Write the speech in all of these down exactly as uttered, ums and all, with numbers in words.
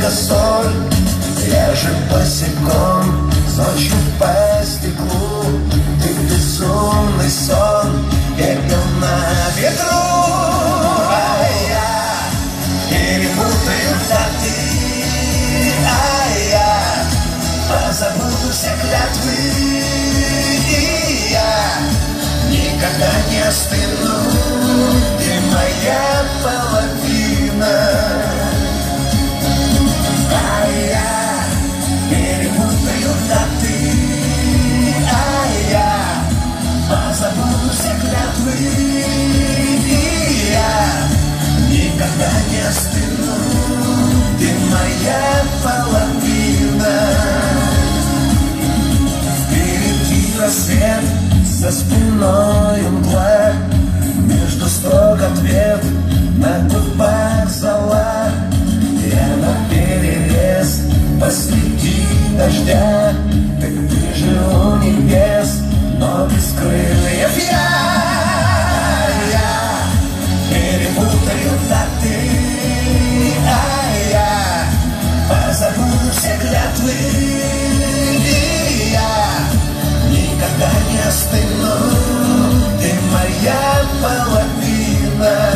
это соль. Я же босиком, ночью по стеклу. Ты безумный сон, пепел на ветру. А я перепутаю даты, а я позабуду все клятвы. И я никогда не остыну, ты моя половина. А я перепутаю даты, а я позабуду все клятвы. И я никогда не остыну, ты моя половина. Впереди рассвет, за спиной мгла, между строк ответ, на губах зола. Я наперерез посреди дождя, так ты же у небес, но без крыльев. Я, я перепутаю даты, а я позабуду все клятвы. И я никогда не остыну, ты моя половина.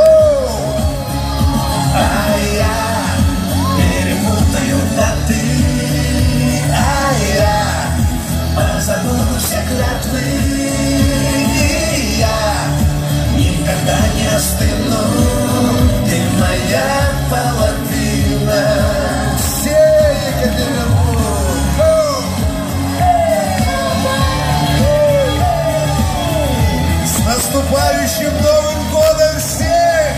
А я перепутаю даты, а я позабуду все клятвы. И я никогда не остыну, ты моя половина. Все Екатеринбург! С наступающим Новым годом всех!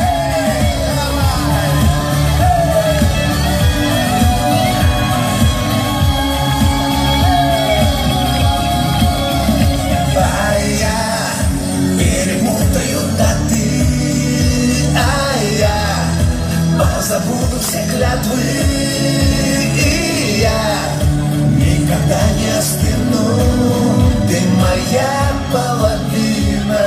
А я перепутаю даты, а я позабуду все клятвы. И я никогда не остыну, ты моя половина.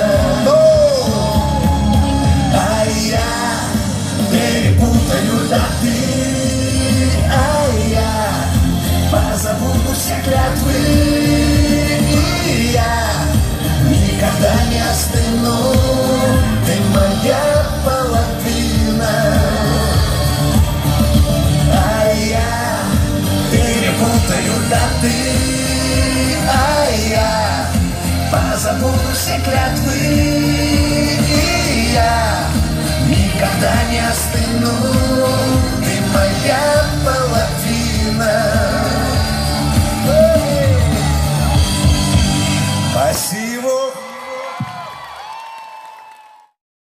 А я перепутаю даты, а я позабуду все клятвы. И я никогда не остыну, ты моя половина. А я перепутаю даты, а я позабуду все клятвы. И я никогда не остыну,